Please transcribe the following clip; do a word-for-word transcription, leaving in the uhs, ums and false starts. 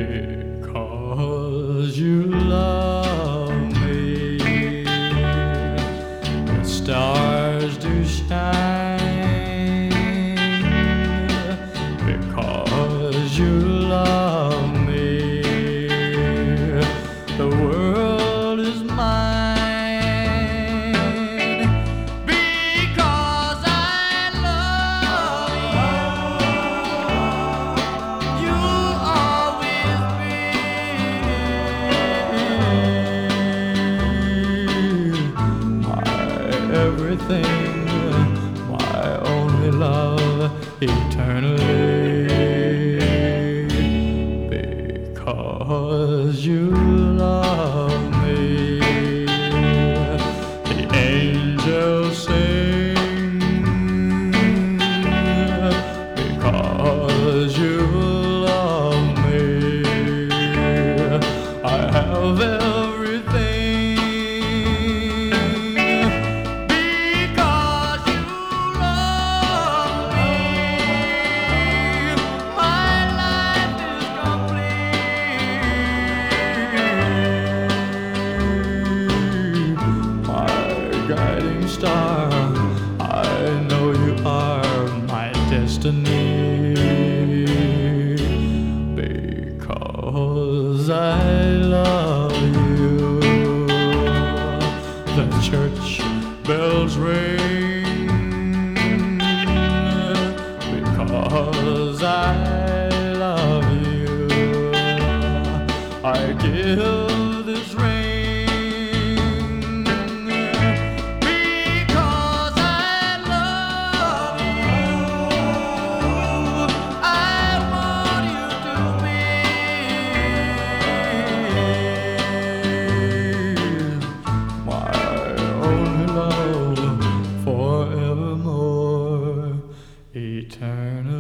Because you love me, the stars do shine. Because you love me, the world is mine. Because I love you, you are with me. My everything, my only love, eternally. Because you love me, the angels sing. Because you love me, I have everything. Because you love me, my life is complete. My guiding star, I know you are my destiny. Because I love you, the church bells ring. Because I love you, I give this ring. Because I love you, I want you to be my only love forevermore, eternal.